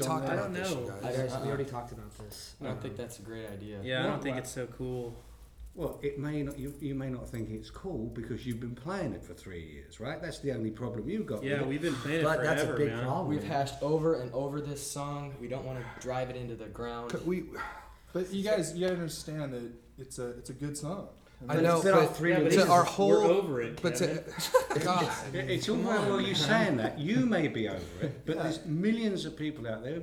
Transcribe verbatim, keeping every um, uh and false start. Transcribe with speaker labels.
Speaker 1: talked
Speaker 2: I
Speaker 1: about
Speaker 2: don't
Speaker 1: this, you
Speaker 2: know.
Speaker 1: guys.
Speaker 3: I already,
Speaker 4: Uh-uh.
Speaker 3: we already talked about this.
Speaker 5: I don't think that's a great idea.
Speaker 2: Yeah, I
Speaker 4: Well,
Speaker 2: don't think
Speaker 4: well-
Speaker 2: it's so cool.
Speaker 4: Well, it may not. You, you may not think it's cool because you've been playing it for three years, right? That's the only problem you got.
Speaker 2: Yeah,
Speaker 4: with it.
Speaker 2: we've been playing it
Speaker 3: But
Speaker 2: forever,
Speaker 3: that's a big
Speaker 2: man.
Speaker 3: problem.
Speaker 5: We've hashed over and over this song. We don't want to drive it into the ground.
Speaker 1: Could we,
Speaker 6: But you guys, you gotta understand that it's a it's a good song.
Speaker 1: I
Speaker 4: But
Speaker 1: know,
Speaker 4: it's been out
Speaker 1: but
Speaker 4: three
Speaker 2: Yeah, but
Speaker 4: releases.
Speaker 1: to our
Speaker 2: We're
Speaker 1: whole,
Speaker 2: over it.
Speaker 1: but
Speaker 2: Kevin.
Speaker 1: to, God.
Speaker 4: It- It's all right. Well, you saying that you may be over it, but
Speaker 6: Yeah.
Speaker 4: there's millions of people out there